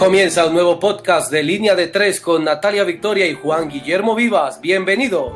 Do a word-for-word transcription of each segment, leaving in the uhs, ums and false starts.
comienza un nuevo podcast de Línea de Tres con Natalia Victoria y Juan Guillermo Vivas. Bienvenidos.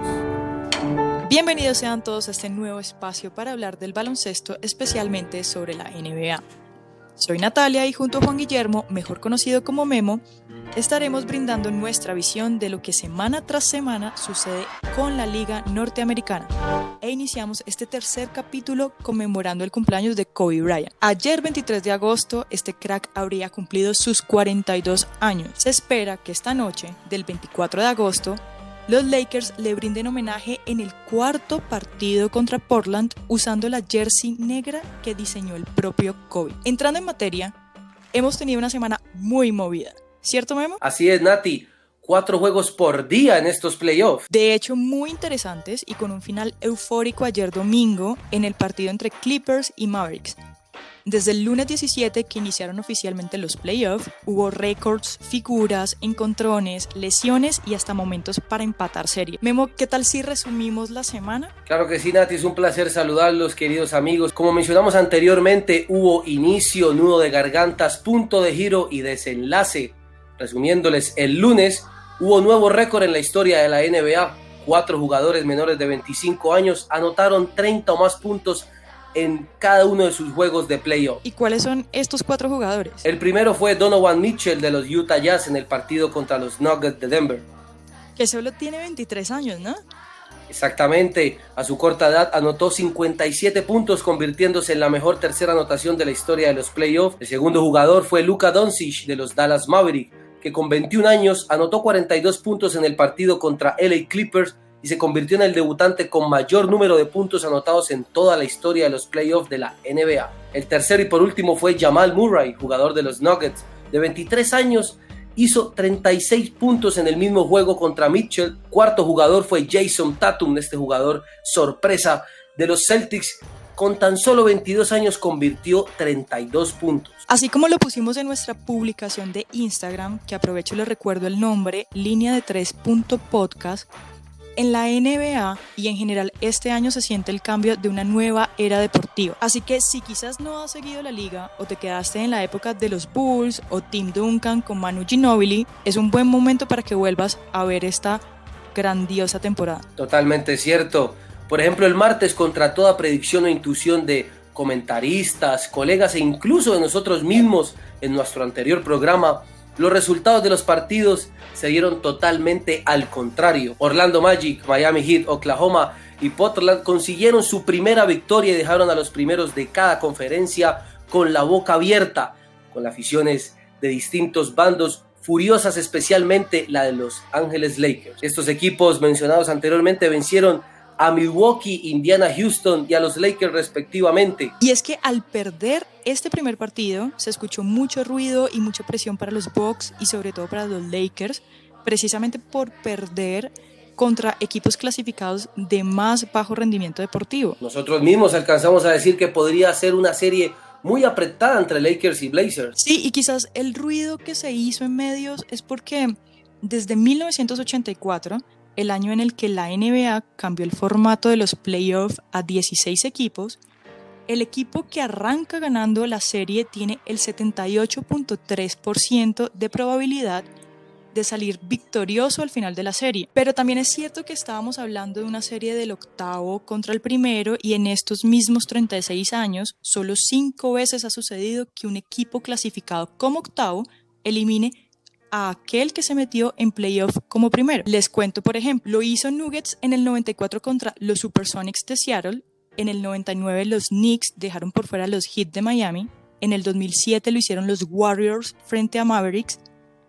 Bienvenidos sean todos a este nuevo espacio para hablar del baloncesto, especialmente sobre la N B A. Soy Natalia y junto a Juan Guillermo, mejor conocido como Memo, estaremos brindando nuestra visión de lo que semana tras semana sucede con la Liga Norteamericana. E iniciamos este tercer capítulo conmemorando el cumpleaños de Kobe Bryant. Ayer, veintitrés de agosto, este crack habría cumplido sus cuarenta y dos años. Se espera que esta noche, del veinticuatro de agosto, los Lakers le brinden homenaje en el cuarto partido contra Portland usando la jersey negra que diseñó el propio Kobe. Entrando en materia, hemos tenido una semana muy movida, ¿cierto, Memo? Así es, Nati. Cuatro juegos por día en estos playoffs. De hecho, muy interesantes y con un final eufórico ayer domingo en el partido entre Clippers y Mavericks. Desde el lunes diecisiete, que iniciaron oficialmente los playoffs, hubo récords, figuras, encontrones, lesiones y hasta momentos para empatar serie. Memo, ¿qué tal si resumimos la semana? Claro que sí, Nati, es un placer saludarlos, queridos amigos. Como mencionamos anteriormente, hubo inicio, nudo de gargantas, punto de giro y desenlace. Resumiéndoles, el lunes hubo nuevo récord en la historia de la N B A. Cuatro jugadores menores de veinticinco años anotaron treinta o más puntos en cada uno de sus juegos de playoff. ¿Y cuáles son estos cuatro jugadores? El primero fue Donovan Mitchell de los Utah Jazz en el partido contra los Nuggets de Denver. Que solo tiene veintitrés años, ¿no? Exactamente, a su corta edad anotó cincuenta y siete puntos, convirtiéndose en la mejor tercera anotación de la historia de los playoffs. El segundo jugador fue Luka Doncic de los Dallas Mavericks, que con veintiún años anotó cuarenta y dos puntos en el partido contra L A Clippers y se convirtió en el debutante con mayor número de puntos anotados en toda la historia de los playoffs de la N B A. El tercero y por último fue Jamal Murray, jugador de los Nuggets, de veintitrés años, hizo treinta y seis puntos en el mismo juego contra Mitchell. Cuarto jugador fue Jason Tatum, este jugador sorpresa de los Celtics, con tan solo veintidós años convirtió treinta y dos puntos. Así como lo pusimos en nuestra publicación de Instagram, que aprovecho y les recuerdo el nombre, línea de tres punto podcast, en la N B A y en general este año se siente el cambio de una nueva era deportiva. Así que si quizás no has seguido la liga o te quedaste en la época de los Bulls o Tim Duncan con Manu Ginobili, es un buen momento para que vuelvas a ver esta grandiosa temporada. Totalmente cierto. Por ejemplo, el martes, contra toda predicción o intuición de comentaristas, colegas e incluso de nosotros mismos en nuestro anterior programa, los resultados de los partidos se dieron totalmente al contrario. Orlando Magic, Miami Heat, Oklahoma y Portland consiguieron su primera victoria y dejaron a los primeros de cada conferencia con la boca abierta, con las aficiones de distintos bandos furiosas, especialmente la de Los Ángeles Lakers. Estos equipos mencionados anteriormente vencieron a Milwaukee, Indiana, Houston y a los Lakers respectivamente. Y es que al perder este primer partido se escuchó mucho ruido y mucha presión para los Bucks y sobre todo para los Lakers, precisamente por perder contra equipos clasificados de más bajo rendimiento deportivo. Nosotros mismos alcanzamos a decir que podría ser una serie muy apretada entre Lakers y Blazers. Sí, y quizás el ruido que se hizo en medios es porque desde mil novecientos ochenta y cuatro, el año en el que la N B A cambió el formato de los playoffs a dieciséis equipos, el equipo que arranca ganando la serie tiene el setenta y ocho punto tres por ciento de probabilidad de salir victorioso al final de la serie. Pero también es cierto que estábamos hablando de una serie del octavo contra el primero y en estos mismos treinta y seis años, solo cinco veces ha sucedido que un equipo clasificado como octavo elimine a aquel que se metió en playoff como primero. Les cuento, por ejemplo, lo hizo Nuggets en el noventa y cuatro contra los Supersonics de Seattle, en el noventa y nueve los Knicks dejaron por fuera a los Heat de Miami, en el dos mil siete lo hicieron los Warriors frente a Mavericks,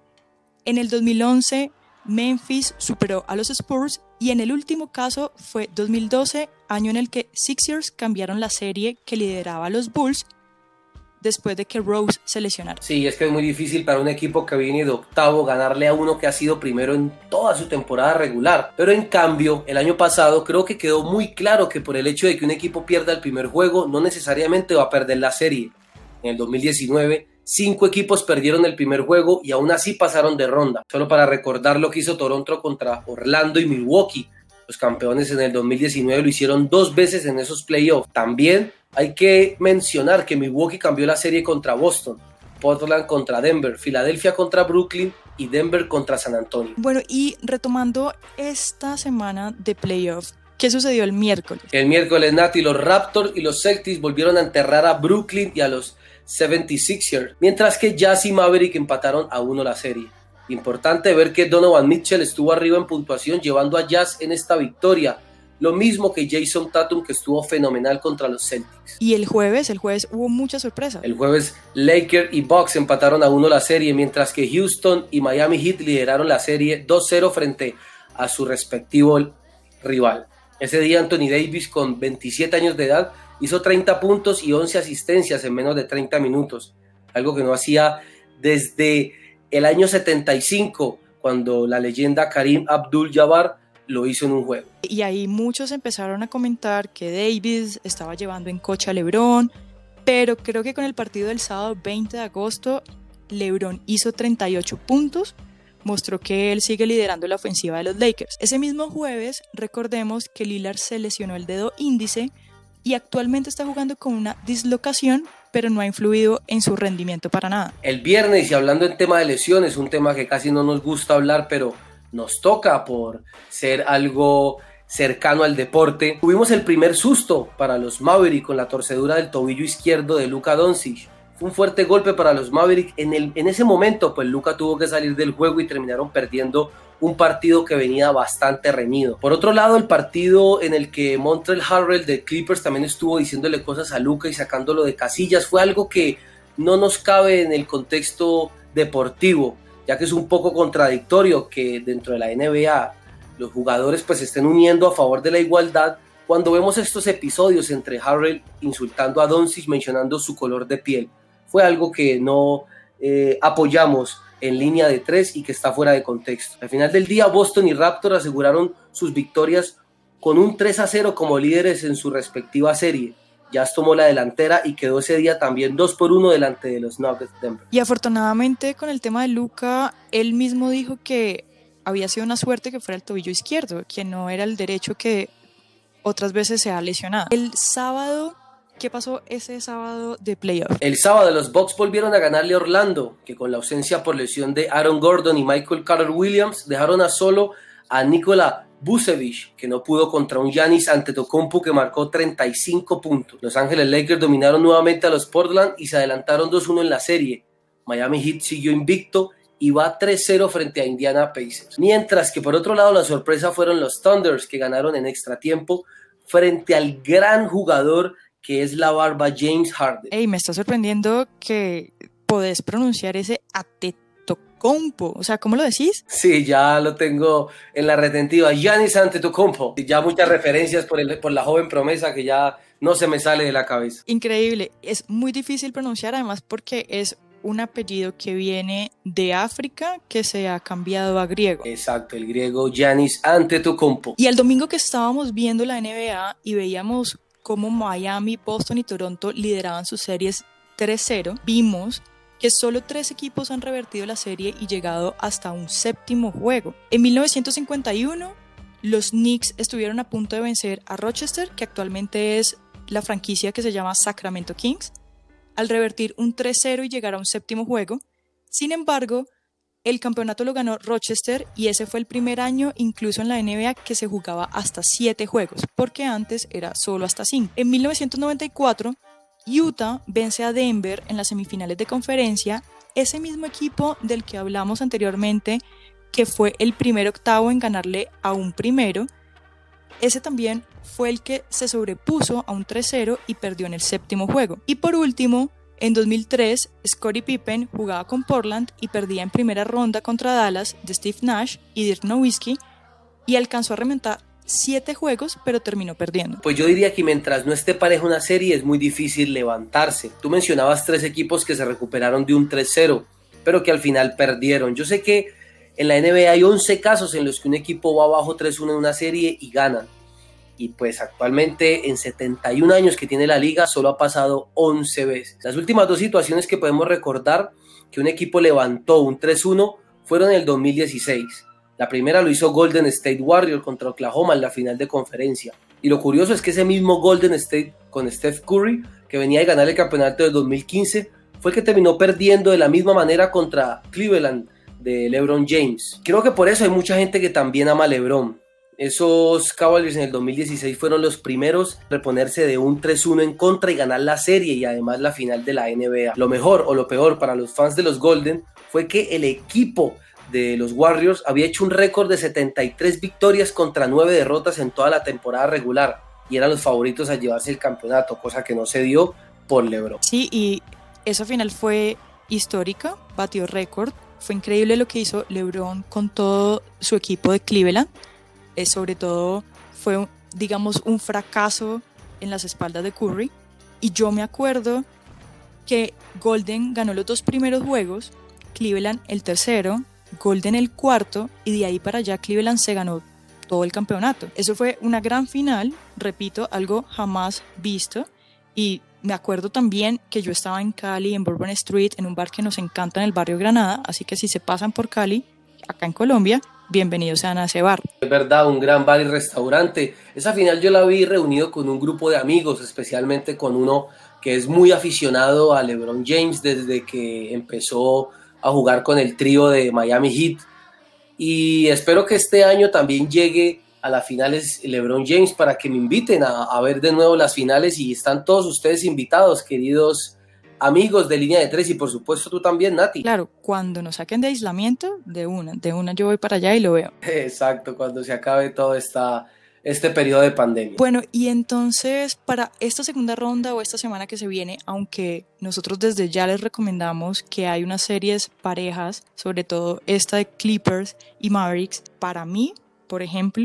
en el dos mil once Memphis superó a los Spurs y en el último caso fue dos mil doce, año en el que Sixers cambiaron la serie que lideraba a los Bulls después de que Rose se lesionara. Sí, es que es muy difícil para un equipo que viene de octavo ganarle a uno que ha sido primero en toda su temporada regular. Pero en cambio, el año pasado creo que quedó muy claro que por el hecho de que un equipo pierda el primer juego, no necesariamente va a perder la serie. En el dos mil diecinueve, cinco equipos perdieron el primer juego y aún así pasaron de ronda. Solo para recordar lo que hizo Toronto contra Orlando y Milwaukee. Los campeones en el dos mil diecinueve lo hicieron dos veces en esos playoffs. También hay que mencionar que Milwaukee cambió la serie contra Boston. Portland contra Denver, Filadelfia contra Brooklyn y Denver contra San Antonio. Bueno, y retomando esta semana de playoffs, ¿qué sucedió el miércoles? El miércoles, Nati, los Raptors y los Celtics volvieron a enterrar a Brooklyn y a los setenta y seis ers, mientras que Jazz y Maverick empataron a uno la serie. Importante ver que Donovan Mitchell estuvo arriba en puntuación, llevando a Jazz en esta victoria, lo mismo que Jason Tatum, que estuvo fenomenal contra los Celtics. Y el jueves, el jueves hubo muchas sorpresas. El jueves, Lakers y Bucks empataron a uno la serie, mientras que Houston y Miami Heat lideraron la serie dos cero frente a su respectivo rival. Ese día Anthony Davis, con veintisiete años de edad, hizo treinta puntos y once asistencias en menos de treinta minutos, algo que no hacía desde el año setenta y cinco, cuando la leyenda Kareem Abdul-Jabbar lo hizo en un juego. Y ahí muchos empezaron a comentar que Davis estaba llevando en coche a LeBron, pero creo que con el partido del sábado veinte de agosto, LeBron hizo treinta y ocho puntos, mostró que él sigue liderando la ofensiva de los Lakers. Ese mismo jueves, recordemos que Lillard se lesionó el dedo índice y actualmente está jugando con una dislocación, pero no ha influido en su rendimiento para nada. El viernes, y hablando en tema de lesiones, un tema que casi no nos gusta hablar, pero nos toca por ser algo cercano al deporte, tuvimos el primer susto para los Mavericks con la torcedura del tobillo izquierdo de Luka Doncic. Fue un fuerte golpe para los Mavericks. En, el, en ese momento, pues Luka tuvo que salir del juego y terminaron perdiendo un partido que venía bastante reñido. Por otro lado, el partido en el que Montrezl Harrell de Clippers también estuvo diciéndole cosas a Luka y sacándolo de casillas, fue algo que no nos cabe en el contexto deportivo, ya que es un poco contradictorio que dentro de la N B A los jugadores pues se estén uniendo a favor de la igualdad cuando vemos estos episodios entre Harrell insultando a Doncic, mencionando su color de piel. Fue algo que no eh, apoyamos en línea de tres y que está fuera de contexto. Al final del día, Boston y Raptors aseguraron sus victorias con un tres a cero como líderes en su respectiva serie. Jazz tomó la delantera y quedó ese día también dos por uno delante de los Nuggets de Denver. Y afortunadamente con el tema de Luka, él mismo dijo que había sido una suerte que fuera el tobillo izquierdo, que no era el derecho, que otras veces se ha lesionado. El sábado, ¿qué pasó ese sábado de playoff? El sábado los Bucks volvieron a ganarle a Orlando, que con la ausencia por lesión de Aaron Gordon y Michael Carter Williams dejaron a solo a Nikola Vucevic, que no pudo contra un Giannis Antetokounmpo que marcó treinta y cinco puntos. Los Ángeles Lakers dominaron nuevamente a los Portland y se adelantaron dos uno en la serie. Miami Heat siguió invicto y va tres cero frente a Indiana Pacers. Mientras que por otro lado la sorpresa fueron los Thunders, que ganaron en extra tiempo frente al gran jugador que es la barba James Harden. Ey, me está sorprendiendo que podés pronunciar ese Antetokounmpo. O sea, ¿cómo lo decís? Sí, ya lo tengo en la retentiva. Giannis Antetokounmpo. Ya muchas referencias por, el, por la joven promesa que ya no se me sale de la cabeza. Increíble. Es muy difícil pronunciar, además porque es un apellido que viene de África que se ha cambiado a griego. Exacto, el griego Giannis Antetokounmpo. Y el domingo que estábamos viendo la N B A y veíamos cómo Miami, Boston y Toronto lideraban sus series tres cero, vimos que solo tres equipos han revertido la serie y llegado hasta un séptimo juego. En mil novecientos cincuenta y uno, los Knicks estuvieron a punto de vencer a Rochester, que actualmente es la franquicia que se llama Sacramento Kings, al revertir un tres cero y llegar a un séptimo juego. Sin embargo, el campeonato lo ganó Rochester y ese fue el primer año incluso en la N B A que se jugaba hasta siete juegos, porque antes era solo hasta cinco. En mil novecientos noventa y cuatro, Utah vence a Denver en las semifinales de conferencia, ese mismo equipo del que hablamos anteriormente, que fue el primer octavo en ganarle a un primero. Ese también fue el que se sobrepuso a un tres cero y perdió en el séptimo juego. Y por último, en dos mil tres, Scottie Pippen jugaba con Portland y perdía en primera ronda contra Dallas de Steve Nash y Dirk Nowitzki y alcanzó a remontar siete juegos, pero terminó perdiendo. Pues yo diría que mientras no esté pareja una serie es muy difícil levantarse. Tú mencionabas tres equipos que se recuperaron de un tres cero, pero que al final perdieron. Yo sé que en la N B A hay once casos en los que un equipo va abajo tres uno en una serie y ganan. Y pues actualmente en setenta y un años que tiene la liga solo ha pasado once veces. Las últimas dos situaciones que podemos recordar que un equipo levantó un tres uno fueron en el dos mil dieciséis. La primera lo hizo Golden State Warriors contra Oklahoma en la final de conferencia. Y lo curioso es que ese mismo Golden State con Steph Curry, que venía de ganar el campeonato del dos mil quince, fue que terminó perdiendo de la misma manera contra Cleveland de LeBron James. Creo que por eso hay mucha gente que también ama a LeBron. Esos Cavaliers en el dos mil dieciséis fueron los primeros a reponerse de un tres uno en contra y ganar la serie y además la final de la N B A. Lo mejor o lo peor para los fans de los Golden fue que el equipo de los Warriors había hecho un récord de setenta y tres victorias contra nueve derrotas en toda la temporada regular y eran los favoritos a llevarse el campeonato, cosa que no se dio por LeBron. Sí, y esa final fue histórica, batió récord. Fue increíble lo que hizo LeBron con todo su equipo de Cleveland. Eh, sobre todo fue, digamos, un fracaso en las espaldas de Curry. Y yo me acuerdo que Golden ganó los dos primeros juegos, Cleveland el tercero, Golden el cuarto, y de ahí para allá Cleveland se ganó todo el campeonato. Eso fue una gran final, repito, algo jamás visto. Y me acuerdo también que yo estaba en Cali, en Bourbon Street, en un bar que nos encanta en el barrio Granada, así que si se pasan por Cali, acá en Colombia, bienvenidos sean a ese bar. Es verdad, un gran bar y restaurante. Esa final yo la vi reunido con un grupo de amigos, especialmente con uno que es muy aficionado a LeBron James desde que empezó a jugar con el trío de Miami Heat. Y espero que este año también llegue a las finales LeBron James para que me inviten a, a ver de nuevo las finales, y están todos ustedes invitados, queridos amigos de Línea de Tres, y por supuesto tú también, Nati. Claro, cuando nos saquen de aislamiento, de una, de una yo voy para allá y lo veo. Exacto, cuando se acabe todo esta, este periodo de pandemia. Bueno, y entonces para esta segunda ronda o esta semana que se viene, aunque nosotros desde ya les recomendamos que hay unas series parejas, sobre todo esta de Clippers y Mavericks, para mí, por ejemplo,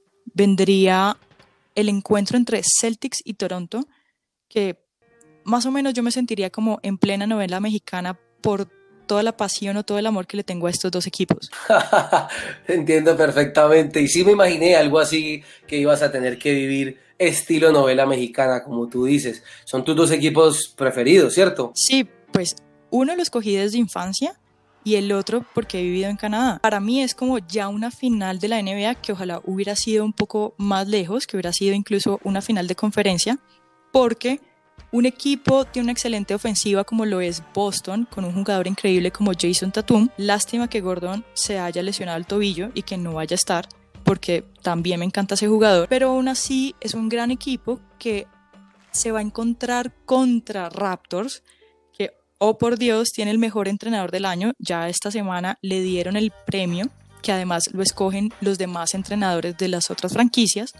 vendría el encuentro entre Celtics y Toronto, que más o menos yo me sentiría como en plena novela mexicana por toda la pasión o todo el amor que le tengo a estos dos equipos. Entiendo perfectamente, y sí me imaginé algo así que ibas a tener que vivir estilo novela mexicana, como tú dices. Son tus dos equipos preferidos, ¿cierto? Sí, pues uno lo escogí desde infancia y el otro porque he vivido en Canadá. Para mí es como ya una final de la N B A que ojalá hubiera sido un poco más lejos, que hubiera sido incluso una final de conferencia, porque un equipo tiene una excelente ofensiva como lo es Boston, con un jugador increíble como Jason Tatum. Lástima que Gordon se haya lesionado el tobillo y que no vaya a estar, porque también me encanta ese jugador, pero aún así es un gran equipo que se va a encontrar contra Raptors, que, oh por Dios, tiene el mejor entrenador del año. Ya esta semana le dieron el premio, que además lo escogen los demás entrenadores de las otras franquicias.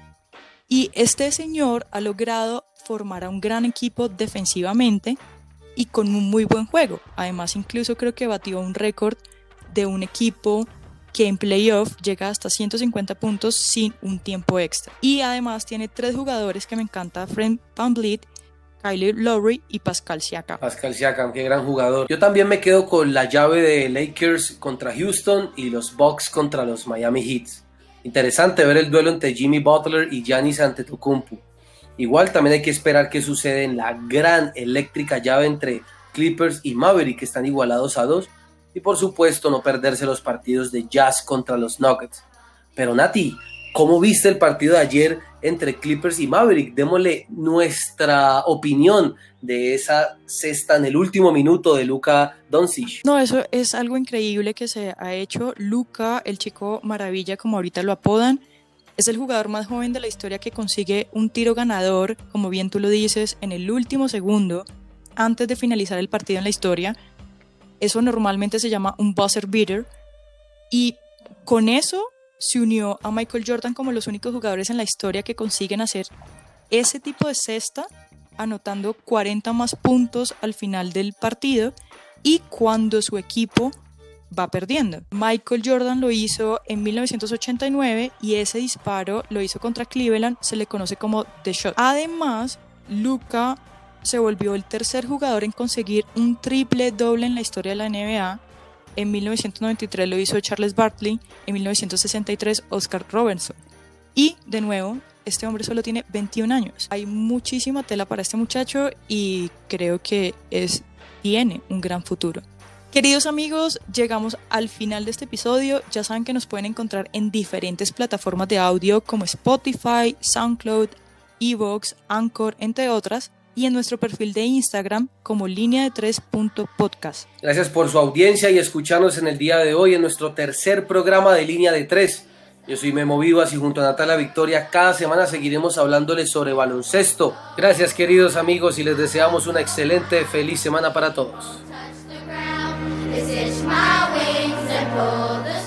Y este señor ha logrado formar a un gran equipo defensivamente y con un muy buen juego. Además, incluso creo que batió un récord de un equipo que en playoff llega hasta ciento cincuenta puntos sin un tiempo extra. Y además tiene tres jugadores que me encanta: Fred VanVleet, Kyle Lowry y Pascal Siakam. Pascal Siakam, qué gran jugador. Yo también me quedo con la llave de Lakers contra Houston y los Bucks contra los Miami Heat. Interesante ver el duelo entre Jimmy Butler y Giannis Antetokounmpo. Igual también hay que esperar qué sucede en la gran eléctrica llave entre Clippers y Maverick, que están igualados a dos. Y por supuesto no perderse los partidos de Jazz contra los Nuggets. Pero Nati, ¿cómo viste el partido de ayer entre Clippers y Maverick? Démosle nuestra opinión de esa cesta en el último minuto de Luka Doncic. No, eso es algo increíble que se ha hecho. Luka, el chico maravilla, como ahorita lo apodan, es el jugador más joven de la historia que consigue un tiro ganador, como bien tú lo dices, en el último segundo, antes de finalizar el partido en la historia. Eso normalmente se llama un buzzer beater. Y con eso se unió a Michael Jordan como los únicos jugadores en la historia que consiguen hacer ese tipo de cesta, anotando cuarenta más puntos al final del partido y cuando su equipo va perdiendo. Michael Jordan lo hizo en mil novecientos ochenta y nueve y ese disparo lo hizo contra Cleveland, se le conoce como The Shot. Además, Luka se volvió el tercer jugador en conseguir un triple doble en la historia de la N B A. En mil novecientos noventa y tres lo hizo Charles Barkley, en mil novecientos sesenta y tres Oscar Robertson. Y de nuevo, este hombre solo tiene veintiún años. Hay muchísima tela para este muchacho y creo que es, tiene un gran futuro. Queridos amigos, llegamos al final de este episodio. Ya saben que nos pueden encontrar en diferentes plataformas de audio como Spotify, SoundCloud, Evox, Anchor, entre otras. y en nuestro perfil de Instagram como línea de tres punto podcast. Gracias por su audiencia y escucharnos en el día de hoy en nuestro tercer programa de Línea de Tres. Yo soy Memo Vivas y junto a Natalia Victoria cada semana seguiremos hablándoles sobre baloncesto. Gracias queridos amigos y les deseamos una excelente, feliz semana para todos.